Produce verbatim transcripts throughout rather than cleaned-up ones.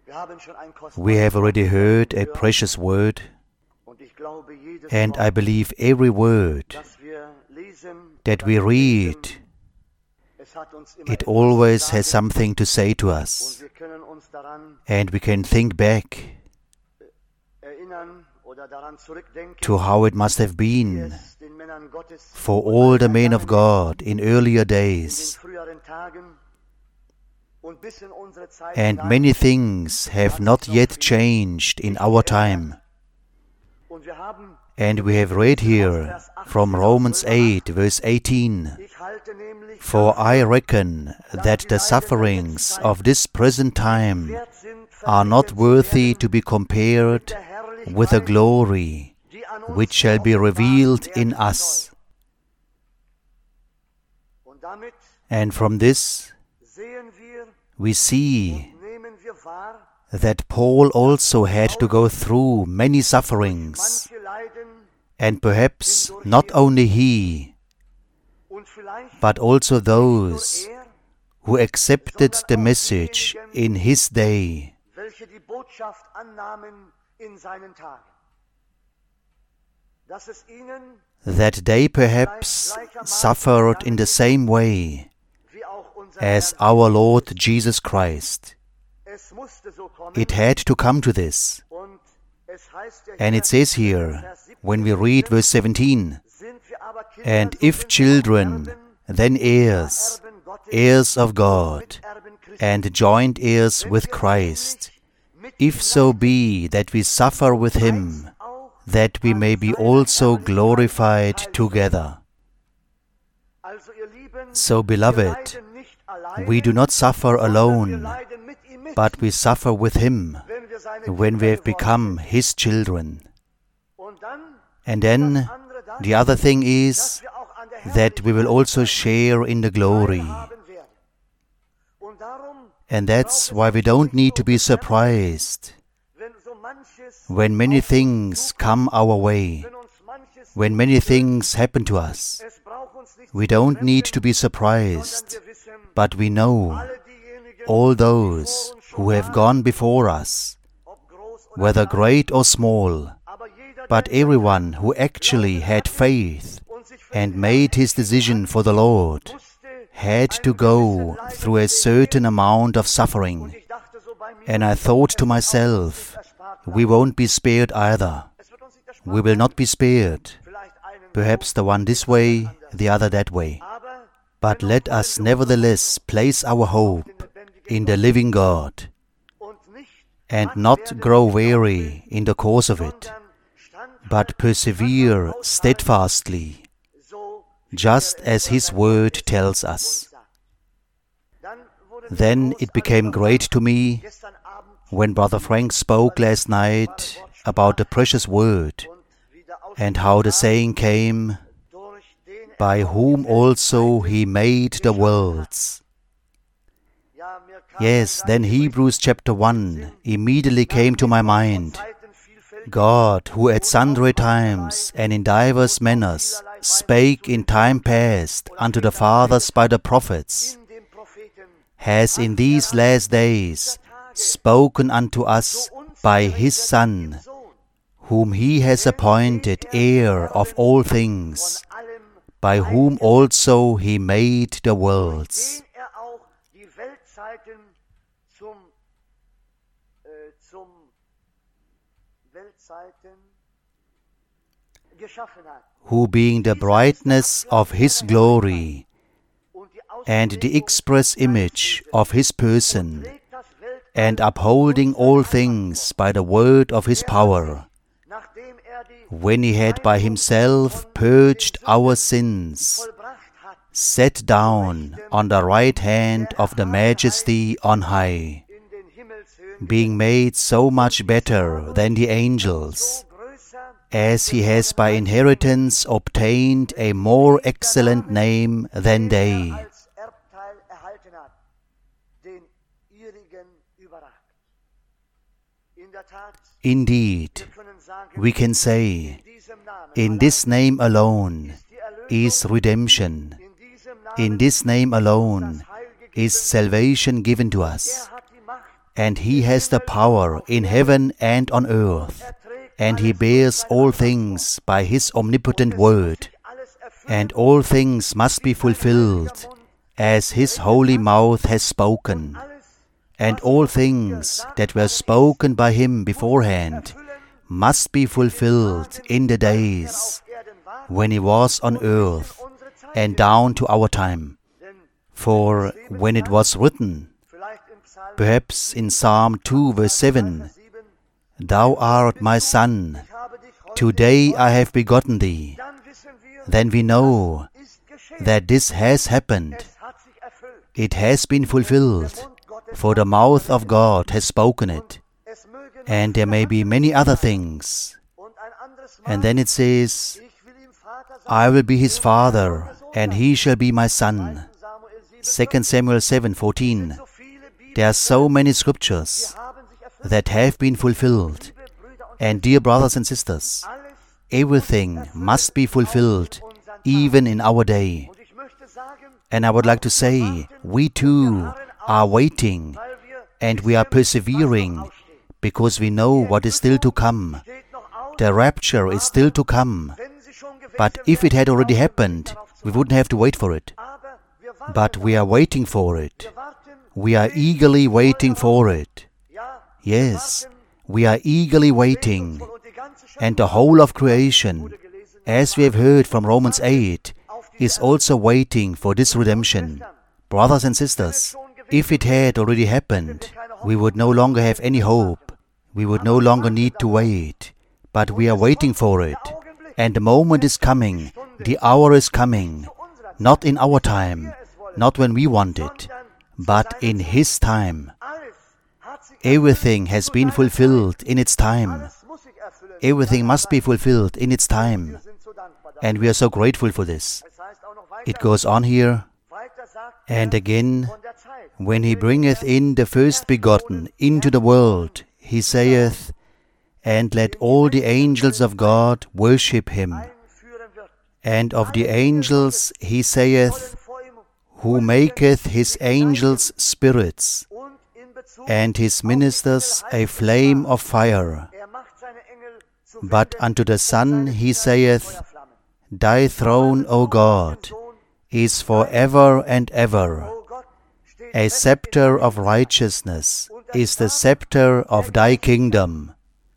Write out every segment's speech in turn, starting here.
We have already heard a precious word, and I believe every word that we read, it always has something to say to us, and we can think back to how it must have been for all the men of God in earlier days. And many things have not yet changed in our time. And we have read here from Romans eight, verse eighteen, "For I reckon that the sufferings of this present time are not worthy to be compared with the glory which shall be revealed in us." And from this we see that Paul also had to go through many sufferings, and perhaps not only he, but also those who accepted the message in his day. That they perhaps suffered in the same way as our Lord Jesus Christ. It had to come to this. And it says here, when we read verse seventeen, "And if children, then heirs, heirs of God, and joint heirs with Christ, if so be that we suffer with him, that we may be also glorified together." So, beloved, we do not suffer alone, but we suffer with him when we have become his children. And then the other thing is that we will also share in the glory. And that's why we don't need to be surprised when many things come our way, when many things happen to us. We don't need to be surprised, but we know all those who have gone before us, whether great or small, but everyone who actually had faith and made his decision for the Lord had to go through a certain amount of suffering. And I thought to myself, we won't be spared either. We will not be spared. Perhaps the one this way, the other that way. But let us nevertheless place our hope in the living God, and not grow weary in the course of it, but persevere steadfastly, just as His Word tells us. Then it became great to me when Brother Frank spoke last night about the precious Word, and how the saying came, "By whom also He made the worlds." Yes, then Hebrews chapter one immediately came to my mind. God, who at sundry times and in divers manners spake in time past unto the fathers by the prophets, has in these last days spoken unto us by His Son, whom He has appointed heir of all things, by whom also He made the worlds. Who being the brightness of His glory and the express image of His person, and upholding all things by the word of His power, when He had by Himself purged our sins, sat down on the right hand of the Majesty on high, being made so much better than the angels, as He has by inheritance obtained a more excellent name than they. Indeed, we can say, in this name alone is redemption. In this name alone is salvation given to us. and He has the power in heaven and on earth, and He bears all things by His omnipotent word, and all things must be fulfilled as His holy mouth has spoken, and all things that were spoken by Him beforehand must be fulfilled in the days when He was on earth and down to our time. For when it was written, perhaps in Psalm two verse seven, Thou art my Son, today I have begotten thee, then we know that this has happened. It has been fulfilled, for the mouth of God has spoken it. And there may be many other things. And then it says, I will be his father, and he shall be my son. Second Samuel seven fourteen. There are so many scriptures that have been fulfilled. And dear brothers and sisters, everything must be fulfilled, even in our day. And I would like to say, we too are waiting, and we are persevering, because we know what is still to come. The rapture is still to come. But if it had already happened, we wouldn't have to wait for it. But we are waiting for it. We are eagerly waiting for it. Yes, we are eagerly waiting. And the whole of creation, as we have heard from Romans eight, is also waiting for this redemption. Brothers and sisters, if it had already happened, we would no longer have any hope. We would no longer need to wait. But we are waiting for it. And the moment is coming, the hour is coming, not in our time, not when we want it, but in His time. Everything has been fulfilled in its time. Everything must be fulfilled in its time. And we are so grateful for this. It goes on here, and again, when He bringeth in the first begotten into the world, He saith, and let all the angels of God worship Him. And of the angels He saith, who maketh His angels spirits, and His ministers a flame of fire. But unto the Son He saith, Thy throne, O God, is for ever and ever. A scepter of righteousness is the scepter of Thy kingdom.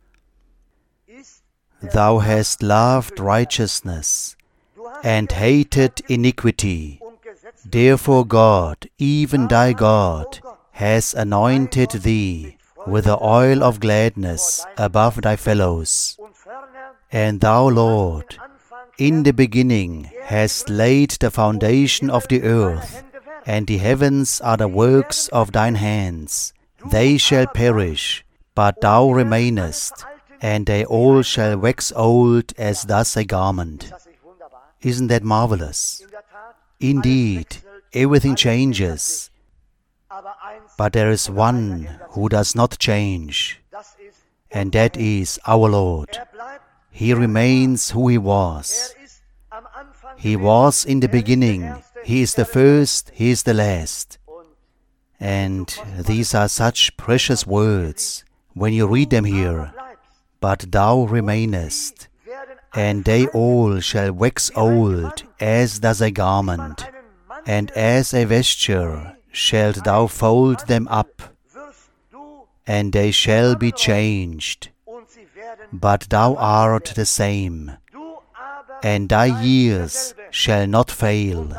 Thou hast loved righteousness, and hated iniquity. Therefore God, even thy God, has anointed thee with the oil of gladness above thy fellows. And thou, Lord, in the beginning hast laid the foundation of the earth, and the heavens are the works of thine hands. They shall perish, but thou remainest, and they all shall wax old as thus a garment. Isn't that marvelous? Indeed, everything changes, but there is one who does not change, and that is our Lord. He remains who He was. He was in the beginning. He is the first, He is the last. And these are such precious words when you read them here. But thou remainest, and they all shall wax old as does a garment, and as a vesture shalt thou fold them up, and they shall be changed. But thou art the same, and thy years shall not fail.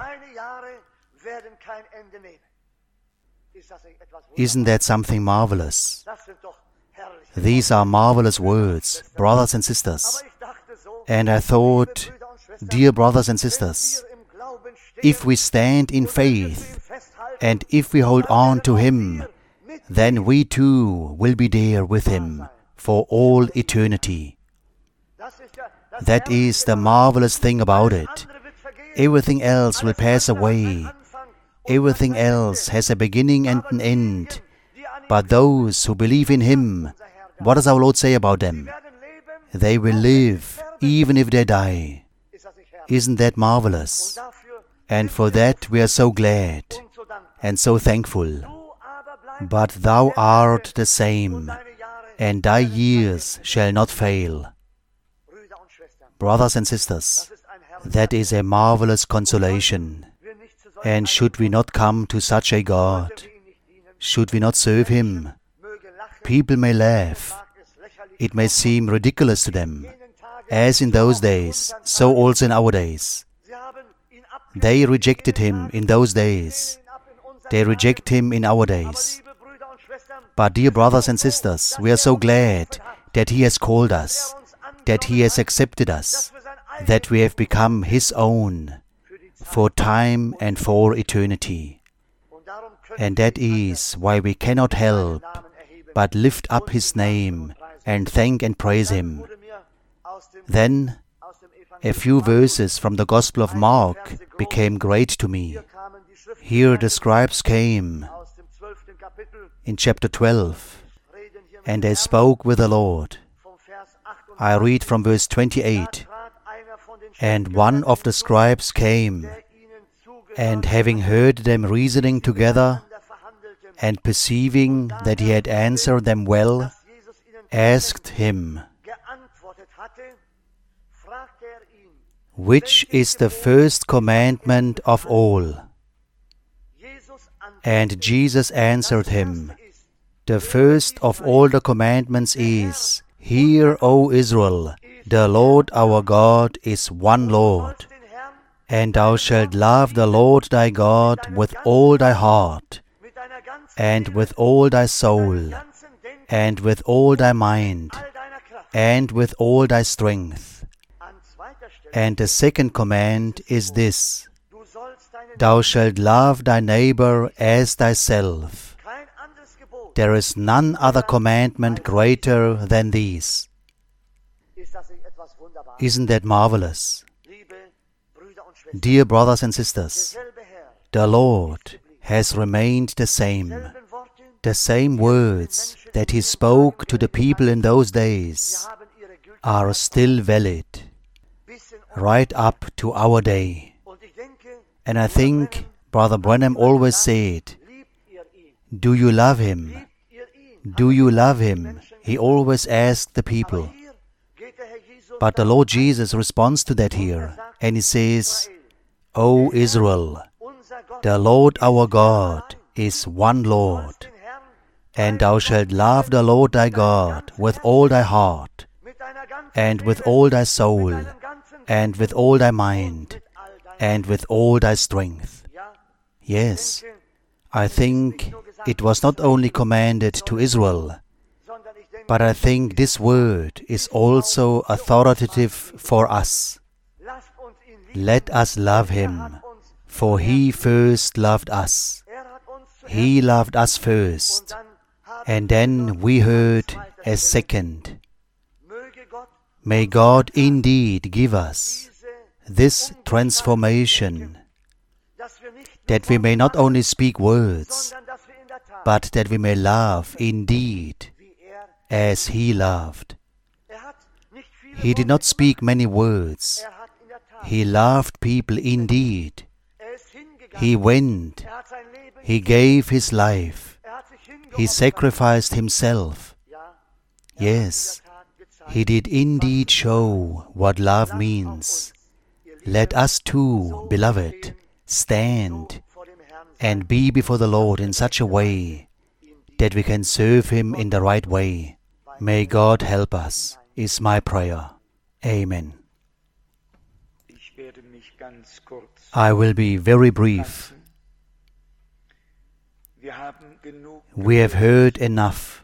Isn't that something marvelous? These are marvelous words, brothers and sisters. And I thought, dear brothers and sisters, if we stand in faith, and if we hold on to Him, then we too will be there with Him for all eternity. That is the marvelous thing about it. Everything else will pass away. Everything else has a beginning and an end. But those who believe in Him, what does our Lord say about them? They will live even if they die. Isn't that marvelous? And for that we are so glad and so thankful. but thou art the same, and thy years shall not fail. Brothers and sisters, that is a marvelous consolation. And should we not come to such a God? Should we not serve Him? People may laugh. It may seem ridiculous to them. As in those days, so also in our days. They rejected Him in those days. They reject Him in our days. But dear brothers and sisters, we are so glad that He has called us, that He has accepted us, that we have become His own for time and for eternity. And that is why we cannot help but lift up His name and thank and praise Him. Then, a few verses from the Gospel of Mark became great to me. Here the scribes came in chapter twelve, and they spoke with the Lord. I read from verse twenty-eight. And one of the scribes came, and having heard them reasoning together, and perceiving that he had answered them well, asked him, Which is the first commandment of all? And Jesus answered him, The first of all the commandments is, Hear, O Israel, the Lord our God is one Lord. And thou shalt love the Lord thy God with all thy heart, and with all thy soul, and with all thy mind, and with all thy strength. And the second command is this, Thou shalt love thy neighbor as thyself. There is none other commandment greater than these. Isn't that marvelous? Dear brothers and sisters, the Lord has remained the same. The same words that He spoke to the people in those days are still valid, right up to our day. And I think Brother Branham always said, Do you love Him? Do you love Him? He always asked the people. But the Lord Jesus responds to that here, and He says, O Israel, the Lord our God is one Lord, and thou shalt love the Lord thy God with all thy heart, and with all thy soul, and with all thy mind, and with all thy strength. Yes, I think it was not only commanded to Israel, but I think this word is also authoritative for us. Let us love Him, for He first loved us. He loved us first, and then we heard a second. May God indeed give us this transformation, that we may not only speak words, but that we may love indeed as He loved. He did not speak many words. He loved people indeed. He went. He gave His life. He sacrificed Himself. Yes, He did indeed show what love means. Let us too, beloved, stand and be before the Lord in such a way that we can serve Him in the right way. May God help us, is my prayer. Amen. I will be very brief. We have heard enough,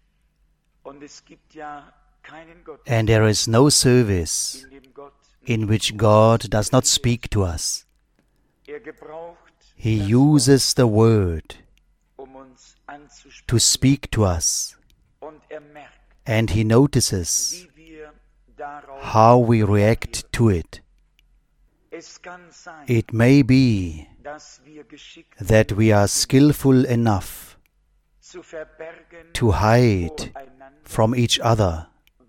and there is no service in which God does not speak to us. He uses the Word to speak to us, and He notices how we react to it. It may be that we are skillful enough to hide from each other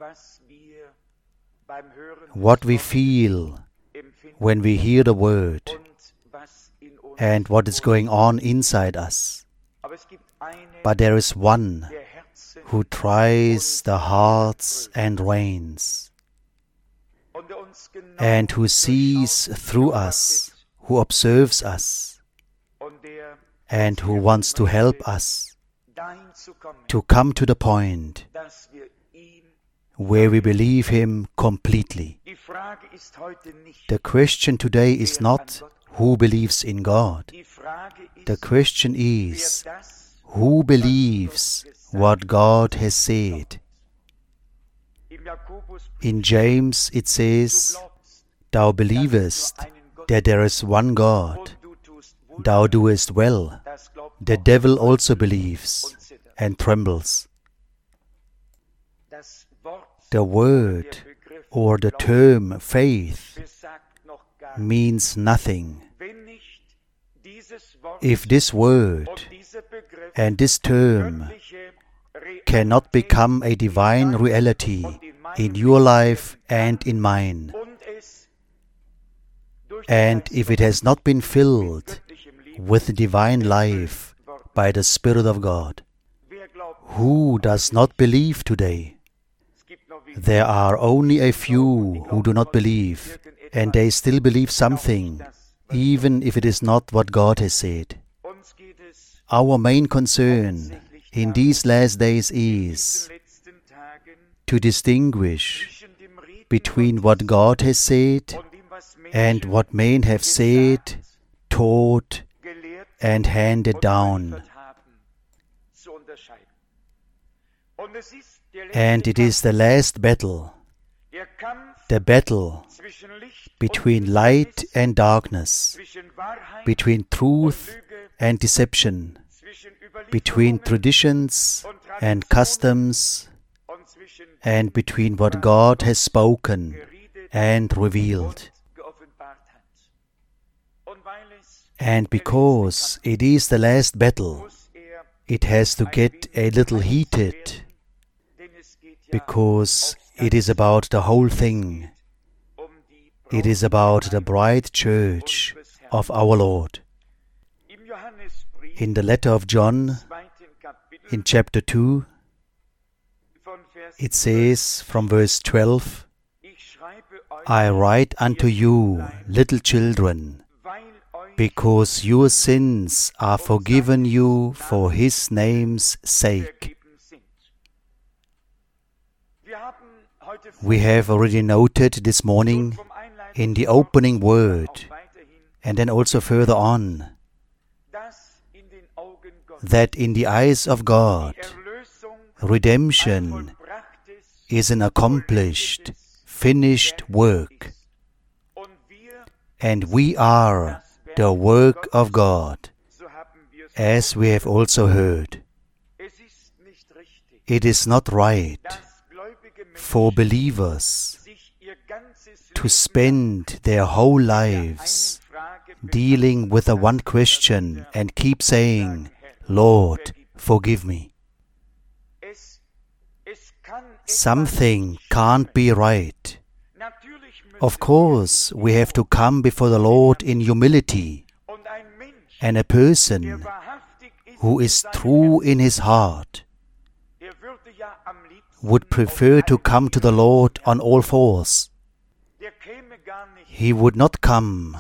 what we feel when we hear the Word and what is going on inside us. but there is one who tries the hearts and reins, and who sees through us, who observes us, and who wants to help us to come to the point where we believe Him completely. The question today is not who believes in God. The question is who believes what God has said. In James it says, "Thou believest that there is one God. Thou doest well. The devil also believes and trembles." The word or the term faith means nothing if this word and this term cannot become a divine reality in your life and in mine, and if it has not been filled with divine life by the Spirit of God. Who does not believe today? There are only a few who do not believe, and they still believe something, even if it is not what God has said. Our main concern in these last days is to distinguish between what God has said and what men have said, taught, and handed down. And it is the last battle, the battle between light and darkness, between truth and deception, between traditions and customs, and between what God has spoken and revealed. And because it is the last battle, it has to get a little heated, because it is about the whole thing. It is about the bride church of our Lord. In the letter of John, in chapter two, it says from verse twelve, "I write unto you, little children, because your sins are forgiven you for His name's sake." We have already noted this morning in the opening word, and then also further on, that in the eyes of God, redemption is an accomplished, finished work, and we are the work of God, as we have also heard. It is not right for believers to spend their whole lives dealing with a one question and keep saying, "Lord, forgive me." Something can't be right. Of course, we have to come before the Lord in humility, and a person who is true in his heart would prefer to come to the Lord on all fours. He would not come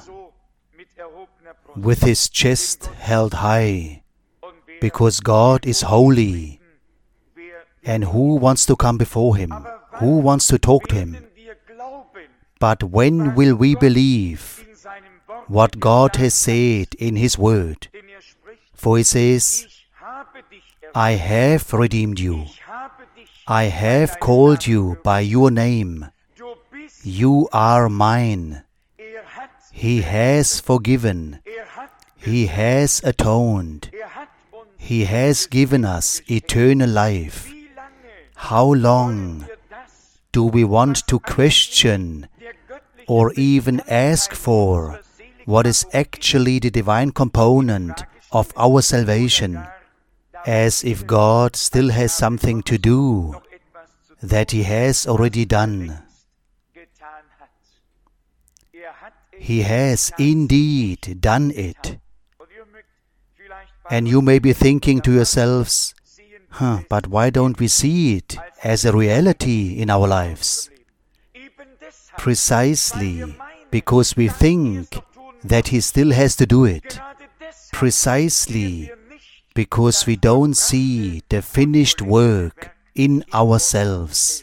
with his chest held high, because God is holy. And who wants to come before Him? Who wants to talk to Him? But when will we believe what God has said in His Word? For He says, "I have redeemed you. I have called you by your name. You are mine." He has forgiven. He has atoned. He has given us eternal life. How long do we want to question or even ask for what is actually the divine component of our salvation, as if God still has something to do that He has already done? He has indeed done it. And you may be thinking to yourselves, huh, but why don't we see it as a reality in our lives? Precisely because we think that He still has to do it. Precisely because we don't see the finished work in ourselves.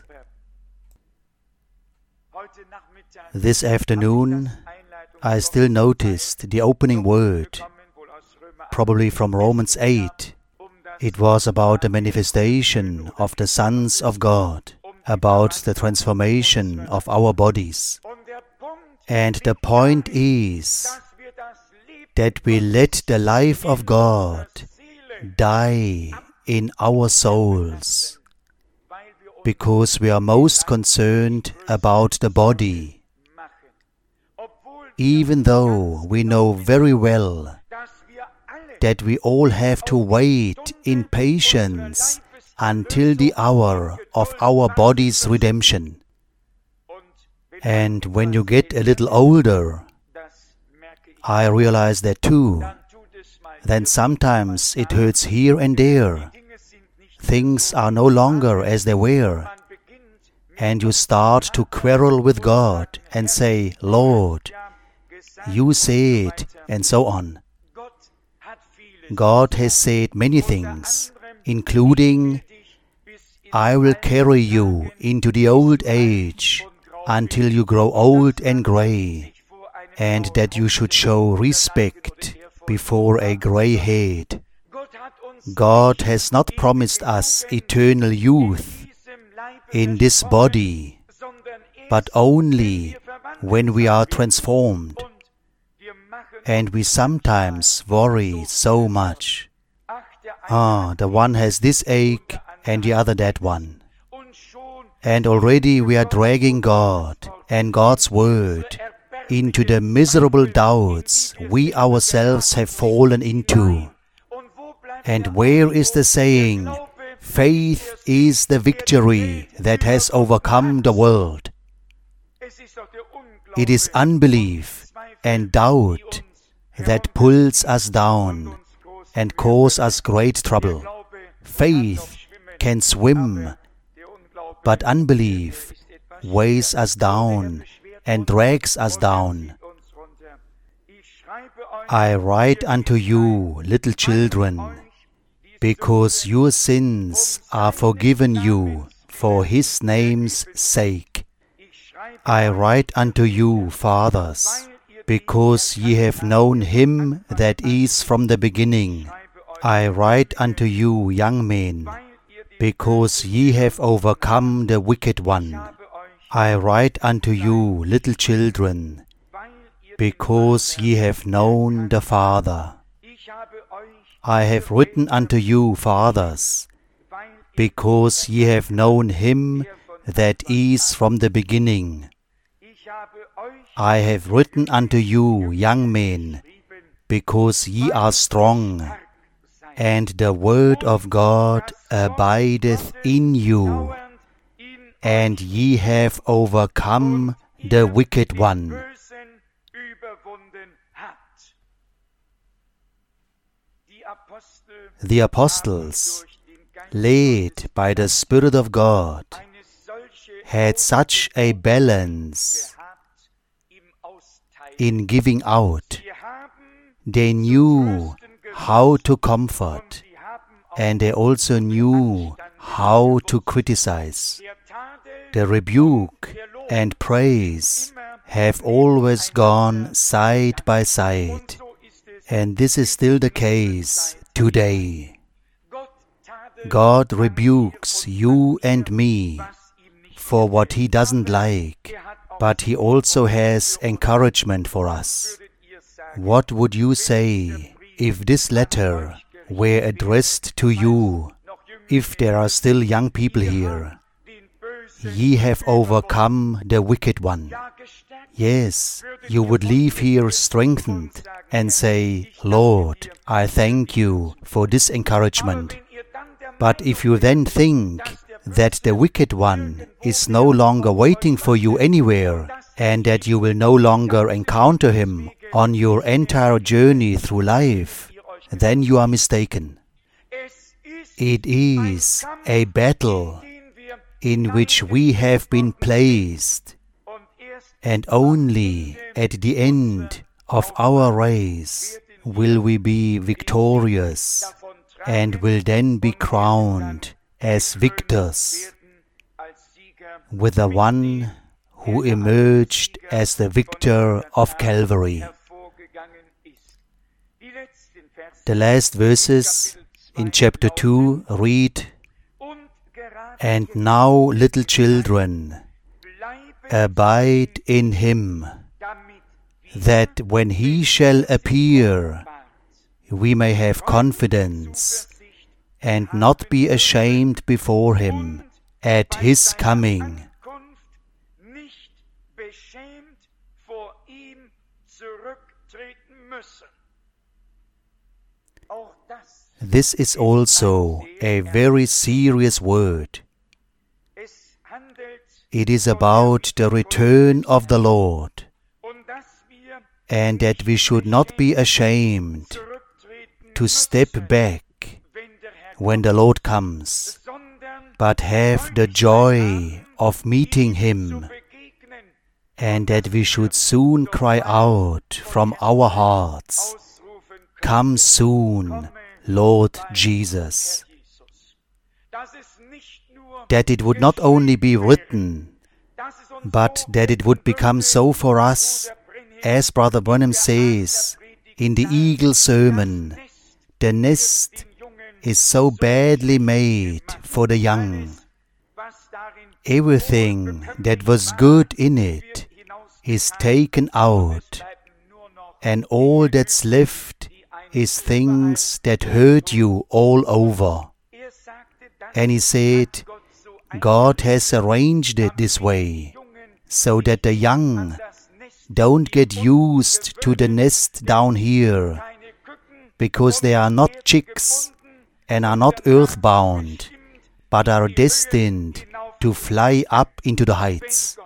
This afternoon, I still noticed the opening word, probably from Romans eight. It was about the manifestation of the sons of God, about the transformation of our bodies. And the point is that we let the life of God die in our souls, because we are most concerned about the body, even though we know very well that we all have to wait in patience until the hour of our body's redemption. And when you get a little older, I realize that too, then sometimes it hurts here and there. Things are no longer as they were. And you start to quarrel with God and say, Lord, you said, and so on. God has said many things, including, I will carry you into the old age until you grow old and gray, and that you should show respect before a gray head. God has not promised us eternal youth in this body, but only when we are transformed. And we sometimes worry so much. Ah, the one has this ache and the other that one. And already we are dragging God and God's Word into the miserable doubts we ourselves have fallen into. And where is the saying, faith is the victory that has overcome the world? It is unbelief and doubt that pulls us down and cause us great trouble. Faith can swim, but unbelief weighs us down and drags us down. I write unto you, little children, because your sins are forgiven you for His name's sake. I write unto you, fathers, because ye have known Him that is from the beginning. I write unto you, young men, because ye have overcome the wicked one. I write unto you, little children, because ye have known the Father. I have written unto you, fathers, because ye have known Him that is from the beginning. I have written unto you, young men, because ye are strong, and the word of God abideth in you, and ye have overcome the wicked one. The apostles, led by the Spirit of God, had such a balance in giving out. They knew how to comfort, and they also knew how to criticize. The rebuke and praise have always gone side by side, and this is still the case today. God rebukes you and me for what He doesn't like, but He also has encouragement for us. What would you say if this letter were addressed to you, if there are still young people here? Ye have overcome the wicked one. Yes, you would leave here strengthened and say, Lord, I thank you for this encouragement. But if you then think that the wicked one is no longer waiting for you anywhere, and that you will no longer encounter him on your entire journey through life, then you are mistaken. It is a battle in which we have been placed, and only at the end of our race will we be victorious and will then be crowned as victors with the one who emerged as the victor of Calvary. The last verses in chapter two read, "And now, little children, abide in Him, that when He shall appear, we may have confidence and not be ashamed before Him at His coming." This is also a very serious word. It is about the return of the Lord, and that we should not be ashamed to step back when the Lord comes, but have the joy of meeting Him, and that we should soon cry out from our hearts, "Come soon, Lord Jesus." That it would not only be written, but that it would become so for us, as Brother Branham says in the Eagle Sermon, the nest is so badly made for the young. Everything that was good in it is taken out, and all that's left is things that hurt you all over. And he said, God has arranged it this way, so that the young don't get used to the nest down here, because they are not chicks and are not earthbound, but are destined to fly up into the heights.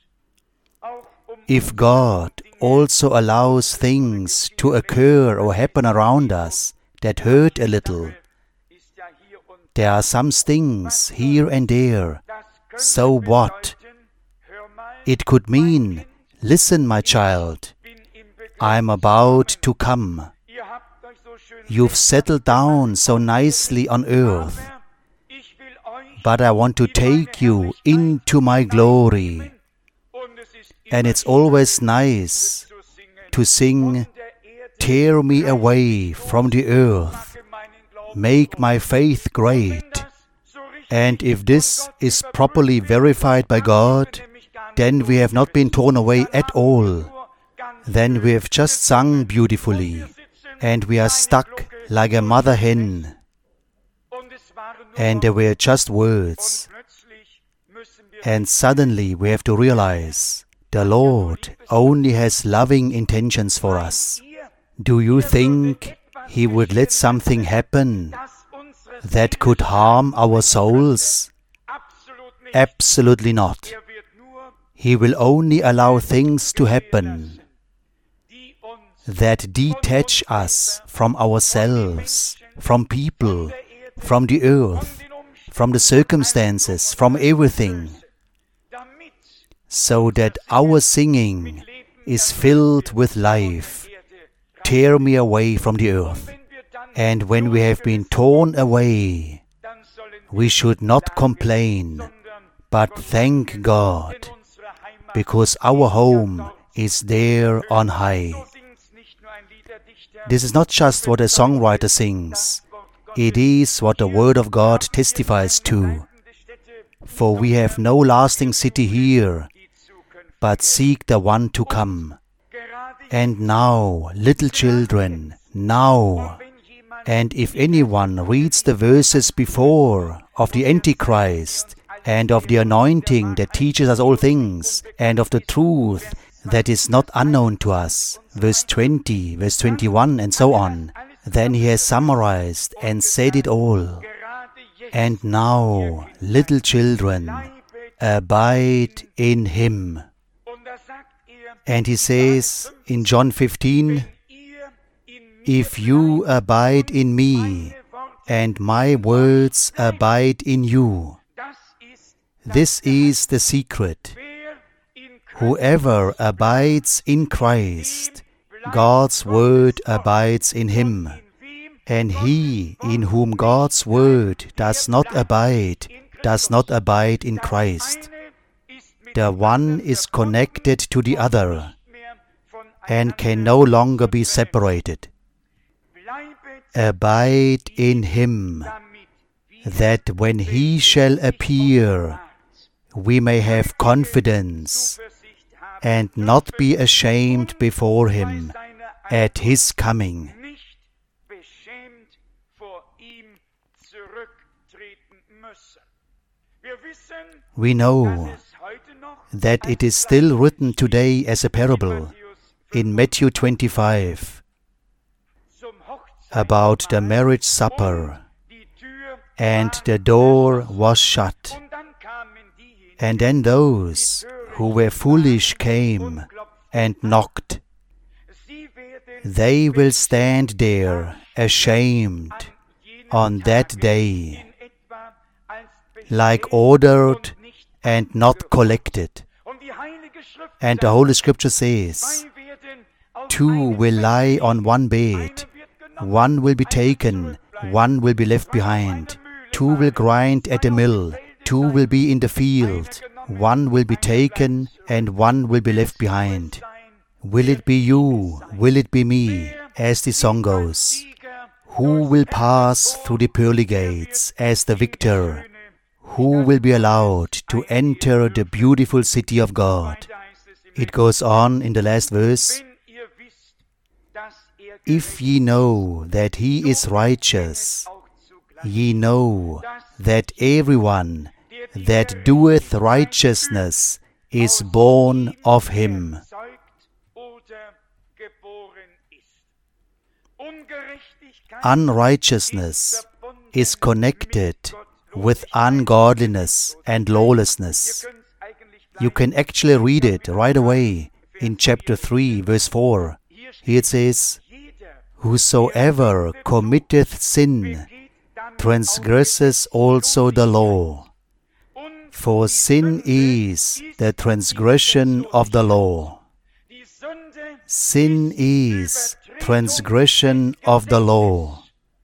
If God also allows things to occur or happen around us that hurt a little, there are some stings here and there. So what? It could mean, listen, my child, I'm about to come. You've settled down so nicely on earth, but I want to take you into my glory. And it's always nice to sing, tear me away from the earth, make my faith great. And if this is properly verified by God, then we have not been torn away at all. Then we have just sung beautifully, and we are stuck like a mother hen. And there were just words. And suddenly we have to realize, the Lord only has loving intentions for us. Do you think He would let something happen that could harm our souls? Absolutely not. He will only allow things to happen that detach us from ourselves, from people, from the earth, from the circumstances, from everything, so that our singing is filled with life. Tear me away from the earth. And when we have been torn away, we should not complain, but thank God, because our home is there on high. This is not just what a songwriter sings. It is what the Word of God testifies to. For we have no lasting city here, but seek the one to come. And now, little children, now, and if anyone reads the verses before of the Antichrist, and of the anointing that teaches us all things, and of the truth that is not unknown to us, verse twenty, verse twenty-one, and so on, then he has summarized and said it all. And now, little children, abide in Him. And he says in John fifteen, If you abide in me, and my words abide in you, this is the secret. Whoever abides in Christ, God's word abides in him. And he in whom God's word does not abide, does not abide in Christ. The one is connected to the other and can no longer be separated. Abide in him, that when he shall appear, we may have confidence and not be ashamed before him at his coming. We know that it is still written today as a parable in Matthew twenty-five about the marriage supper, and the door was shut. And then those who were foolish came and knocked. They will stand there ashamed on that day, like ordered and not collected. And the Holy Scripture says, two will lie on one bed, one will be taken, one will be left behind. Two will grind at the mill, two will be in the field, one will be taken and one will be left behind. Will it be you? Will it be me? As the song goes, who will pass through the pearly gates as the victor? Who will be allowed to enter the beautiful city of God? It goes on in the last verse, if ye know that he is righteous, ye know that everyone that doeth righteousness is born of him. Unrighteousness is connected with ungodliness and lawlessness. You can actually read it right away in chapter three, verse four. Here it says, whosoever committeth sin transgresses also the law. For sin is the transgression of the law. Sin is transgression of the law.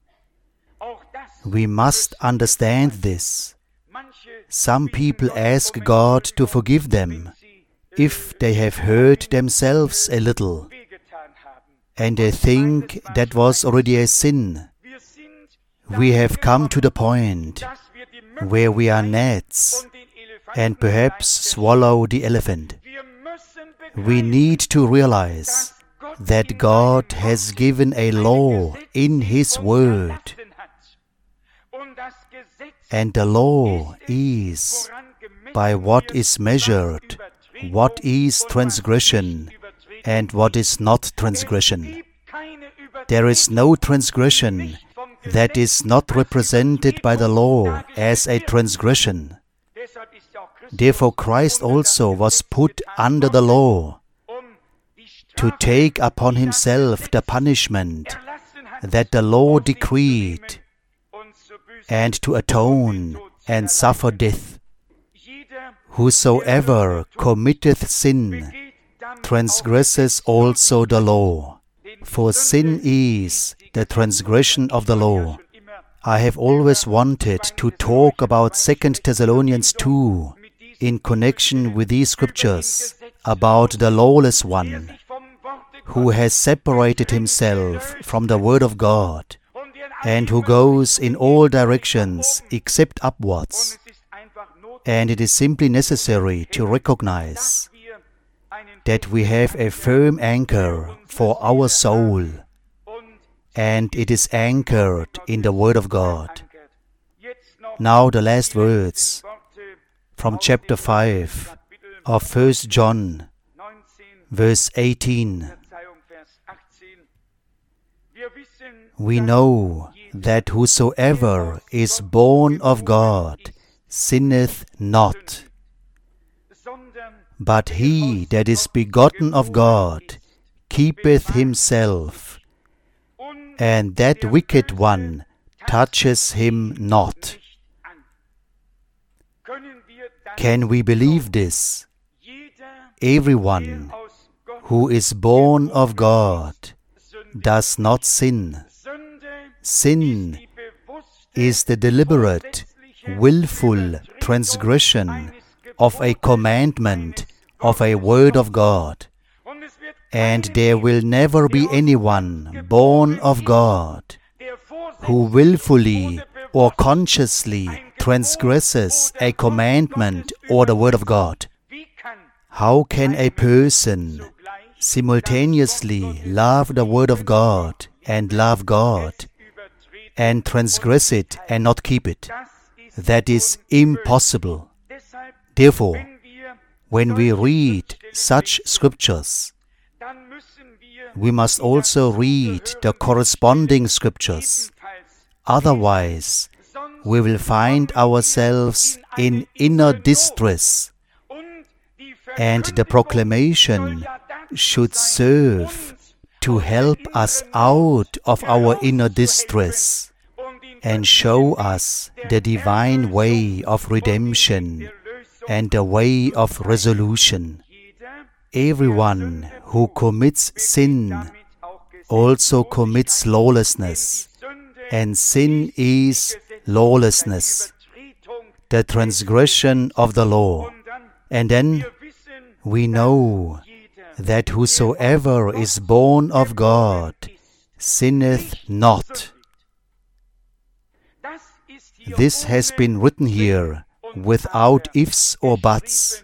We must understand this. Some people ask God to forgive them if they have hurt themselves a little, and they think that was already a sin. We have come to the point where we are gnats and perhaps swallow the elephant. We need to realize that God has given a law in His Word. And the law is by what is measured, what is transgression, and what is not transgression. There is no transgression that is not represented by the law as a transgression. Therefore Christ also was put under the law to take upon Himself the punishment that the law decreed, and to atone and suffer death. Whosoever committeth sin transgresses also the law, for sin is the transgression of the law. I have always wanted to talk about Second Thessalonians two in connection with these scriptures about the lawless one who has separated himself from the Word of God and who goes in all directions except upwards. And it is simply necessary to recognize that we have a firm anchor for our soul, and it is anchored in the Word of God. Now the last words from chapter five of First John, verse eighteen. We know that whosoever is born of God sinneth not, but he that is begotten of God keepeth himself, and that wicked one touches him not. Can we believe this? Everyone who is born of God does not sin. Sin is the deliberate, willful transgression of a commandment of a word of God. And there will never be anyone born of God who willfully or consciously transgresses a commandment or the word of God. How can a person simultaneously love the word of God and love God and transgress it and not keep it? That is impossible. Therefore, when we read such scriptures, we must also read the corresponding scriptures. Otherwise, we will find ourselves in inner distress, and the proclamation should serve to help us out of our inner distress and show us the divine way of redemption and the way of resolution. Everyone who commits sin also commits lawlessness, and sin is lawlessness, the transgression of the law. And then we know that whosoever is born of God sinneth not. This has been written here without ifs or buts.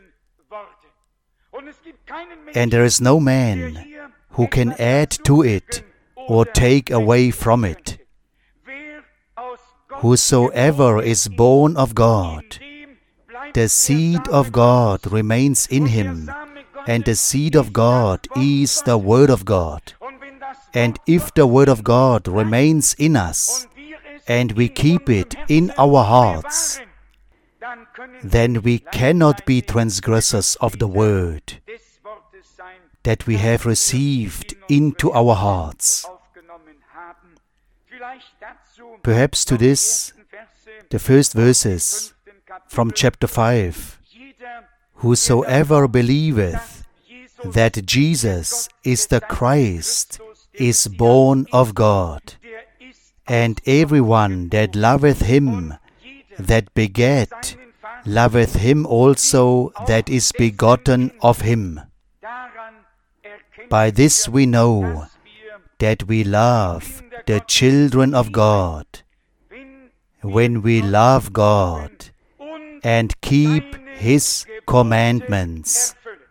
And there is no man who can add to it or take away from it. Whosoever is born of God, the seed of God remains in him, and the seed of God is the Word of God. And if the Word of God remains in us, and we keep it in our hearts, then we cannot be transgressors of the Word that we have received into our hearts. Perhaps to this, the first verses from chapter five. Whosoever believeth that Jesus is the Christ is born of God, and everyone that loveth him that begat loveth him also that is begotten of him. By this we know that we love the children of God, when we love God and keep His commandments.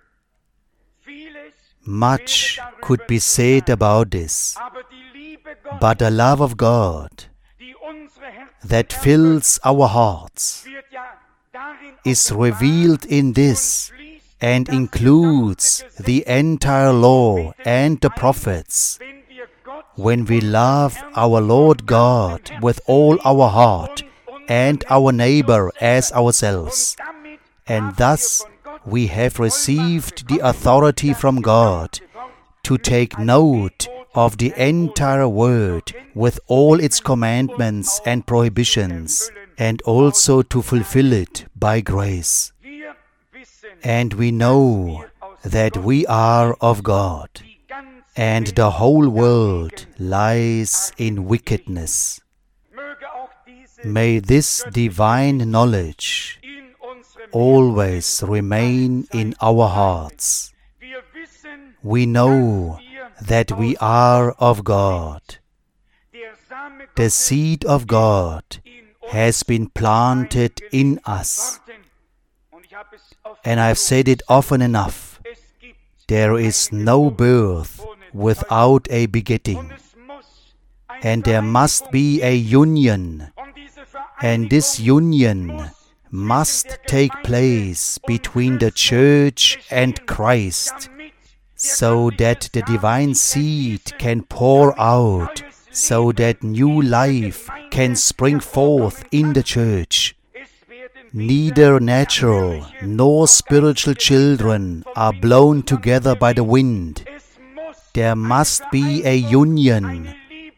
Much could be said about this, but the love of God that fills our hearts is revealed in this and includes the entire law and the prophets. When we love our Lord God with all our heart and our neighbor as ourselves, and thus we have received the authority from God to take note of the entire Word with all its commandments and prohibitions, and also to fulfill it by grace. And we know that we are of God, and the whole world lies in wickedness. May this divine knowledge always remain in our hearts. We know that we are of God. The seed of God has been planted in us. And I've said it often enough. There is no birth without a begetting. And there must be a union. And this union must take place between the church and Christ, so that the divine seed can pour out, so that new life can spring forth in the church. Neither natural nor spiritual children are blown together by the wind. There must be a union,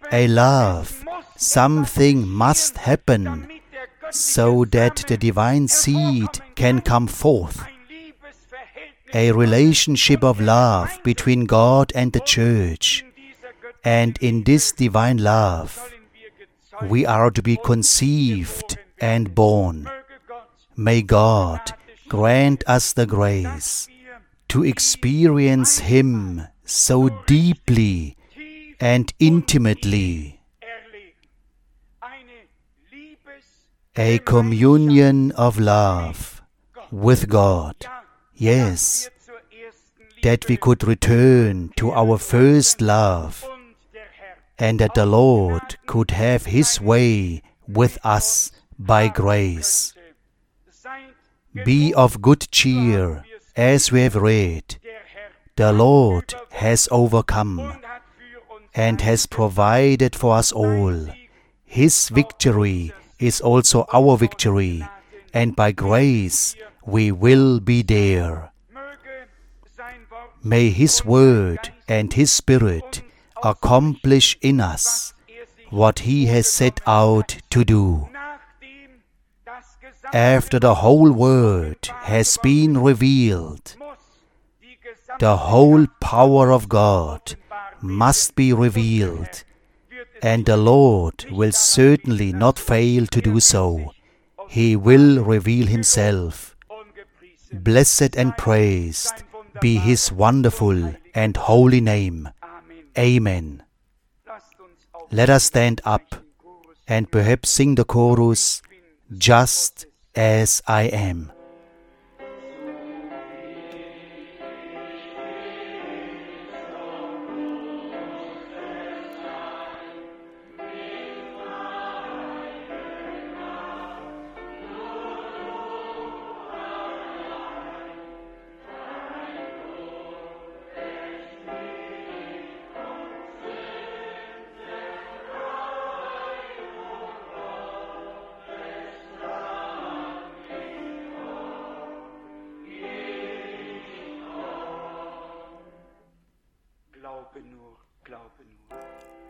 a love. Something must happen so that the divine seed can come forth. A relationship of love between God and the church. And in this divine love, we are to be conceived and born. May God grant us the grace to experience Him so deeply and intimately. A communion of love with God. Yes, that we could return to our first love, and that the Lord could have His way with us by grace. Be of good cheer, as we have read. The Lord has overcome and has provided for us all. His victory is also our victory, and by grace we will be there. May His Word and His Spirit accomplish in us what He has set out to do. After the whole Word has been revealed, the whole power of God must be revealed, and the Lord will certainly not fail to do so. He will reveal Himself. Blessed and praised be His wonderful and holy name. Amen. Let us stand up and perhaps sing the chorus, Just as I am. Glaube nur, glaube nur.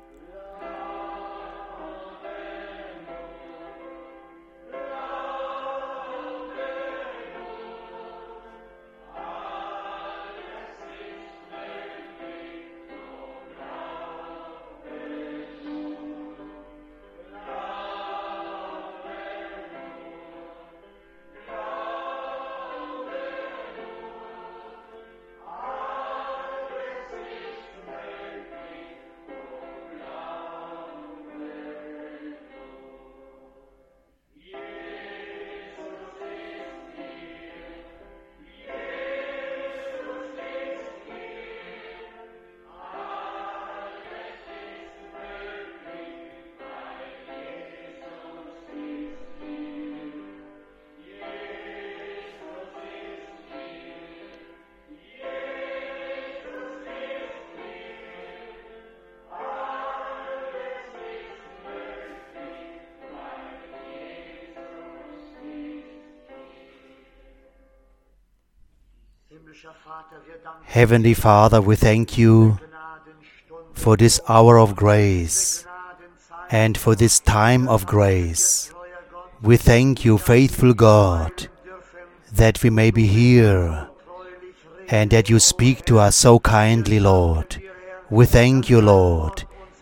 Heavenly Father, we thank You for this hour of grace and for this time of grace. We thank You, faithful God, that we may be here and that You speak to us so kindly, Lord. We thank You, Lord,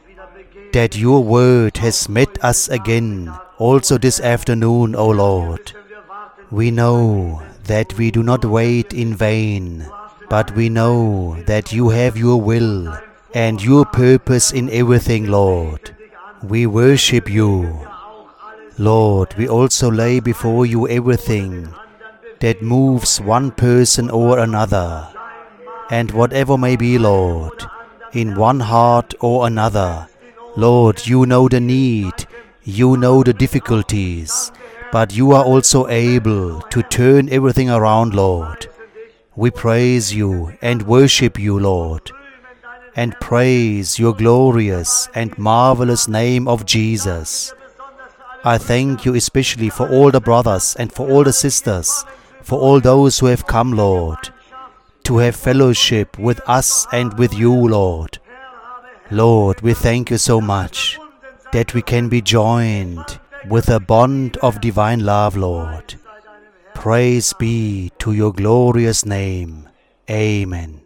that Your word has met us again, also this afternoon, O Lord. We know that we do not wait in vain, but we know that You have Your will and Your purpose in everything, Lord. We worship You. Lord, we also lay before You everything that moves one person or another, and whatever may be, Lord, in one heart or another. Lord, You know the need, You know the difficulties, but You are also able to turn everything around, Lord. We praise You and worship You, Lord, and praise Your glorious and marvelous name of Jesus. I thank You especially for all the brothers and for all the sisters, for all those who have come, Lord, to have fellowship with us and with You, Lord. Lord, we thank you so much that we can be joined with a bond of divine love, Lord. Praise be to your glorious name. Amen.